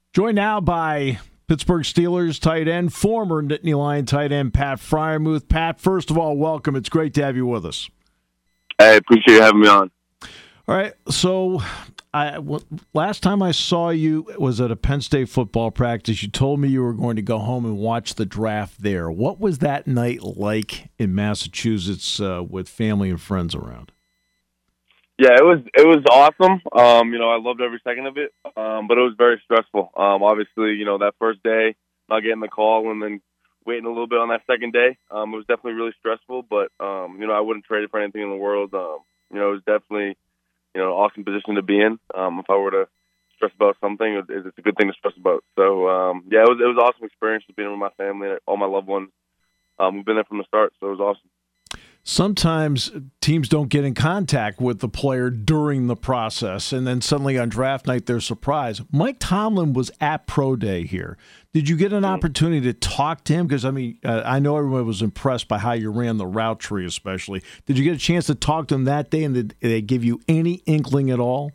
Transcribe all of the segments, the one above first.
Joined now by Pittsburgh Steelers tight end, former Nittany Lion tight end, Pat Freiermuth. Pat, first of all, welcome. It's great to have you with us. I appreciate you having me on. All right, so last time I saw you was at a Penn State football practice. You told me you were going to go home and watch the draft there. What was that night like in Massachusetts with family and friends around? Yeah, it was awesome. I loved every second of it, but it was very stressful. Obviously, that first day, not getting the call and then waiting a little bit on that second day, it was definitely really stressful, but, I wouldn't trade it for anything in the world. It was definitely, an awesome position to be in. If I were to stress about something, it's a good thing to stress about. So, it was an awesome experience just being with my family, all my loved ones. We've been there from the start, so it was awesome. Sometimes teams don't get in contact with the player during the process, and then suddenly on draft night they're surprised. Mike Tomlin was at Pro Day here. Did you get an opportunity to talk to him? Because, I know everyone was impressed by how you ran the route tree especially. Did you get a chance to talk to him that day, and did they give you any inkling at all?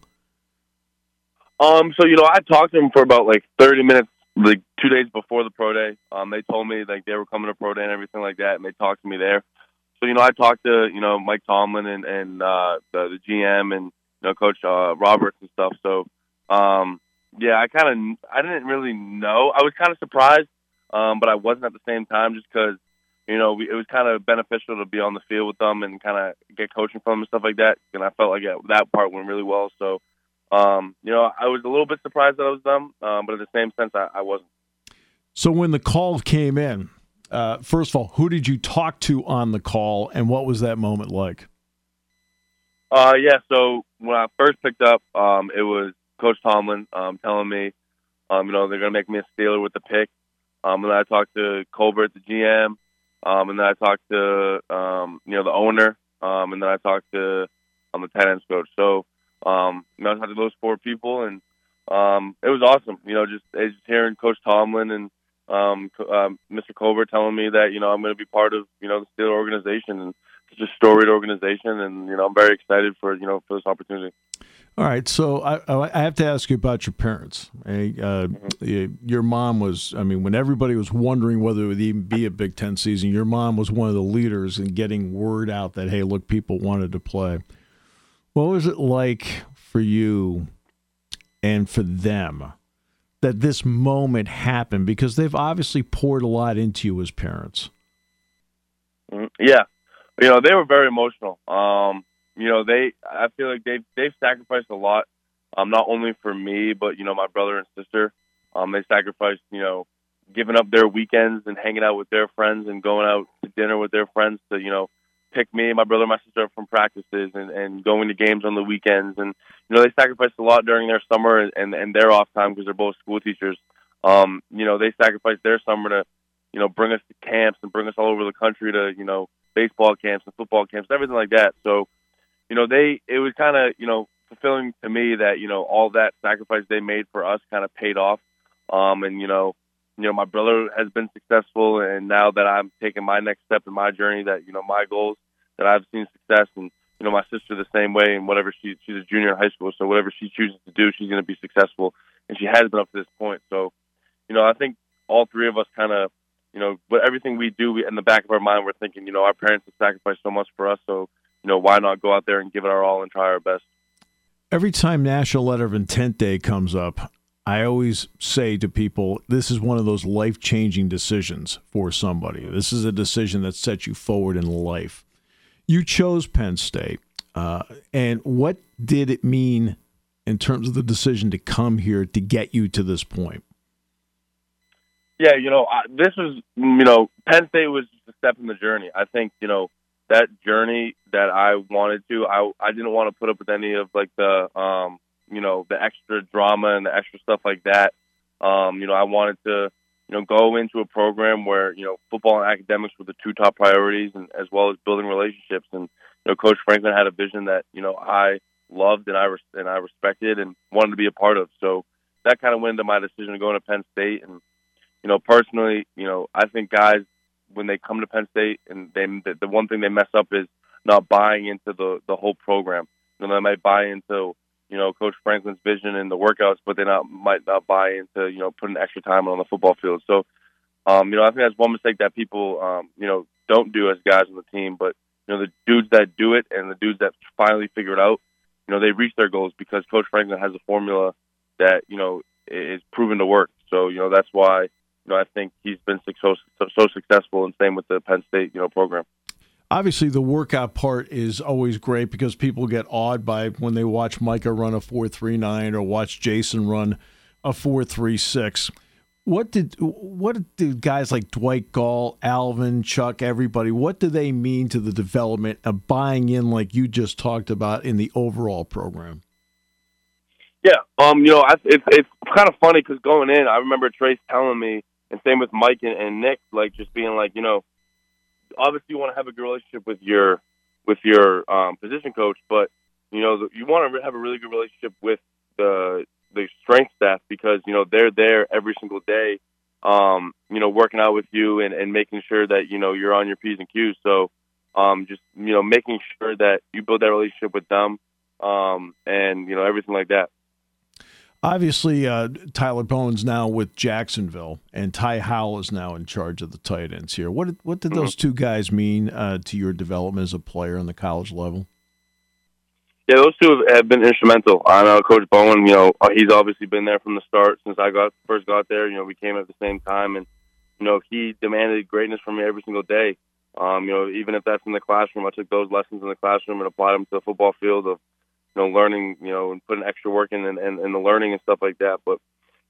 I talked to him for about 30 minutes, 2 days before the Pro Day. They told me they were coming to Pro Day and everything like that, and they talked to me there. So, I talked to, Mike Tomlin and the GM and, Coach Roberts and stuff. So, I didn't really know. I was kind of surprised, but I wasn't at the same time just because, it was kind of beneficial to be on the field with them and kind of get coaching from them and stuff like that. And I felt like that part went really well. So, I was a little bit surprised that I was them, but in the same sense, I wasn't. So when the call came in, first of all, who did you talk to on the call, and what was that moment like? So when I first picked up, it was Coach Tomlin telling me, they're going to make me a Steeler with the pick. And then I talked to Colbert, the GM, and then I talked to, the owner, and then I talked to the tight ends coach. So, I talked to those four people, and it was awesome. Just hearing Coach Tomlin and Mr. Colbert telling me that, I'm going to be part of, the Steeler organization, and it's a storied organization. And, I'm very excited for this opportunity. All right. So I have to ask you about your parents. Your mom was, when everybody was wondering whether it would even be a Big Ten season, your mom was one of the leaders in getting word out that, hey, look, people wanted to play. What was it like for you and for them that this moment happened? Because they've obviously poured a lot into you as parents. Yeah. They were very emotional. I feel like they've sacrificed a lot, not only for me, but, my brother and sister. They sacrificed, giving up their weekends and hanging out with their friends and going out to dinner with their friends to, pick me and my brother and my sister up from practices and going to games on the weekends. And, they sacrificed a lot during their summer and their off time because they're both school teachers. They sacrificed their summer to, bring us to camps and bring us all over the country to, baseball camps and football camps, everything like that. So, it was kind of, fulfilling to me that, all that sacrifice they made for us kind of paid off. My brother has been successful, and now that I'm taking my next step in my journey, that, my goals, that I've seen success, and, my sister the same way, and whatever she's a junior in high school, so whatever she chooses to do, she's going to be successful, and she has been up to this point. So, I think all three of us kind of, but everything we do, in the back of our mind, we're thinking, our parents have sacrificed so much for us, so, why not go out there and give it our all and try our best? Every time National Letter of Intent Day comes up, I always say to people, this is one of those life-changing decisions for somebody. This is a decision that sets you forward in life. You chose Penn State, and what did it mean in terms of the decision to come here to get you to this point? Yeah, this was, Penn State was just a step in the journey. I think, that journey that I wanted to, I didn't want to put up with any of the extra drama and the extra stuff like that. I wanted to, go into a program where, football and academics were the two top priorities, and as well as building relationships. And, Coach Franklin had a vision that, I loved and I respected and wanted to be a part of. So that kind of went into my decision to go to Penn State. And, personally, I think guys, when they come to Penn State, and the one thing they mess up is not buying into the whole program. They might buy into, Coach Franklin's vision in the workouts, but they might not buy into, putting extra time on the football field. So, I think that's one mistake that people, don't do as guys on the team. But, the dudes that do it and the dudes that finally figure it out, they reach their goals because Coach Franklin has a formula that, is proven to work. So, that's why, I think he's been so successful, and same with the Penn State, program. Obviously, the workout part is always great because people get awed by when they watch Micah run a 4.39 or watch Jason run a 4.36. What did guys like Dwight Gall, Alvin, Chuck, everybody, what do they mean to the development of buying in like you just talked about in the overall program? Yeah, it's kind of funny because going in, I remember Trace telling me, and same with Mike and Nick, like just being like, obviously you want to have a good relationship with your position coach, but you want to have a really good relationship with the strength staff because they're there every single day, working out with you and making sure that you're on your P's and Q's. So just making sure that you build that relationship with them, and everything like that. Obviously, Tyler Bowen's now with Jacksonville, and Ty Howell is now in charge of the tight ends here. What did those two guys mean to your development as a player on the college level? Yeah, those two have been instrumental. I know Coach Bowen, he's obviously been there from the start since I first got there. We came at the same time, and, he demanded greatness from me every single day. Even if that's in the classroom, I took those lessons in the classroom and applied them to the football field of, learning, and putting extra work in and the learning and stuff like that. But,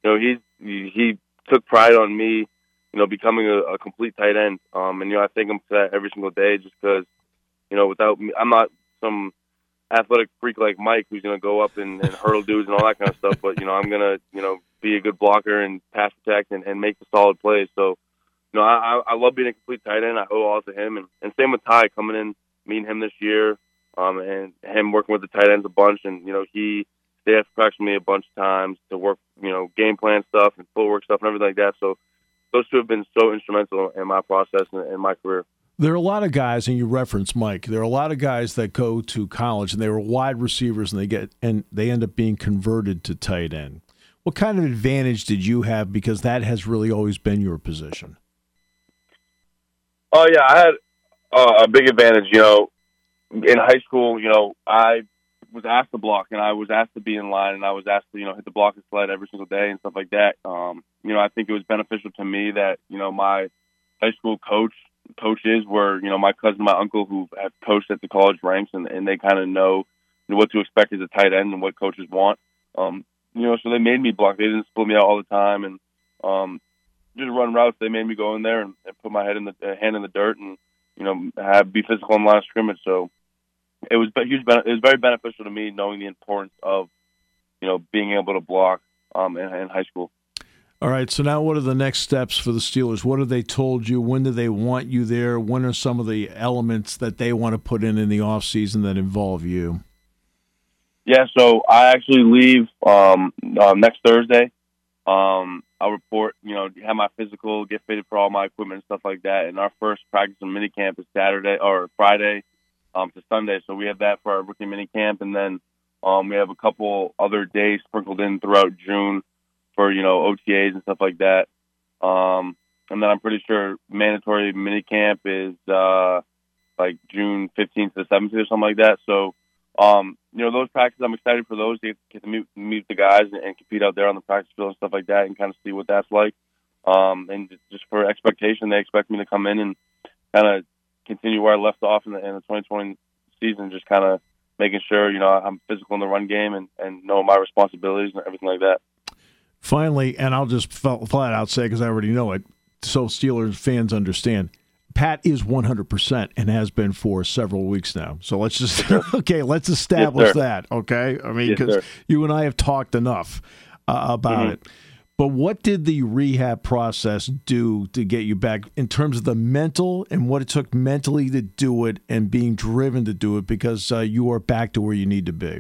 he took pride on me, becoming a complete tight end. And, I thank him for that every single day just because, without me, I'm not some athletic freak like Mike who's going to go up and hurdle dudes and all that kind of stuff. But, I'm going to, be a good blocker and pass protect and make the solid plays. So, I love being a complete tight end. I owe all to him. And same with Ty coming in, meeting him this year. And him working with the tight ends a bunch, and he stayed after practice with me a bunch of times to work, game plan stuff and footwork stuff and everything like that. So those two have been so instrumental in my process and in my career. There are a lot of guys, and you referenced Mike. There are a lot of guys that go to college and they were wide receivers, and they end up being converted to tight end. What kind of advantage did you have because that has really always been your position? Oh yeah, I had a big advantage. In high school, I was asked to block, and I was asked to be in line, and I was asked to, hit the block and sled every single day and stuff like that. I think it was beneficial to me that, my high school coaches were, my cousin, my uncle, who have coached at the college ranks, and they kind of know what to expect as a tight end and what coaches want. So they made me block. They didn't split me out all the time, and just run routes. They made me go in there and put my hand in the dirt and be physical in line of scrimmage. So it was huge. It was very beneficial to me knowing the importance of, being able to block in high school. All right. So now, what are the next steps for the Steelers? What have they told you? When do they want you there? When are some of the elements that they want to put in the off season that involve you? Yeah. So I actually leave next Thursday. I'll report, have my physical, get fitted for all my equipment and stuff like that. And our first practice and mini camp is Saturday or Friday to Sunday. So we have that for our rookie mini camp. And then we have a couple other days sprinkled in throughout June for, OTAs and stuff like that. And then I'm pretty sure mandatory mini camp is like June 15th to the 17th or something like that. So, those practices, I'm excited for those. To get to meet the guys and compete out there on the practice field and stuff like that and kind of see what that's like. And just for expectation, they expect me to come in and kind of continue where I left off in the 2020 season, just kind of making sure, I'm physical in the run game and know my responsibilities and everything like that. Finally, and I'll just flat out say, because I already know it, so Steelers fans understand, Pat is 100% and has been for several weeks now. So let's just, let's establish that, okay? I mean, because you and I have talked enough about it. But what did the rehab process do to get you back in terms of the mental and what it took mentally to do it and being driven to do it because you are back to where you need to be?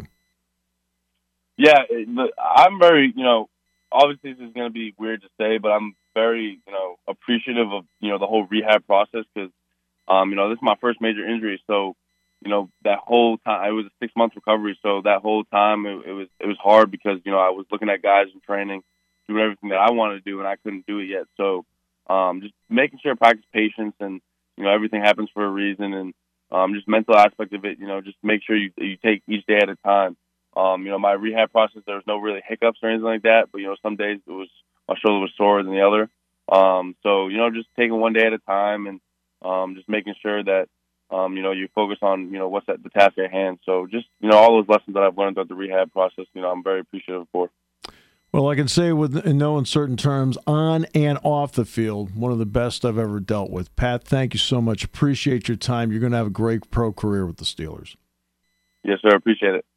Yeah, I'm very, obviously this is going to be weird to say, but I'm very, appreciative of, the whole rehab process because, this is my first major injury. So, that whole time, it was a 6-month recovery. So that whole time it was hard because, I was looking at guys in training, doing everything that I wanted to do, and I couldn't do it yet. So just making sure I practice patience, and, everything happens for a reason, and just mental aspect of it, just make sure you take each day at a time. My rehab process, there was no really hiccups or anything like that, but, some days my shoulder was sore than the other. So, just taking one day at a time, and just making sure that, you focus on, what's the task at hand. So just, all those lessons that I've learned throughout the rehab process, I'm very appreciative for. Well, I can say in no uncertain terms, on and off the field, one of the best I've ever dealt with. Pat, thank you so much. Appreciate your time. You're going to have a great pro career with the Steelers. Yes, sir. Appreciate it.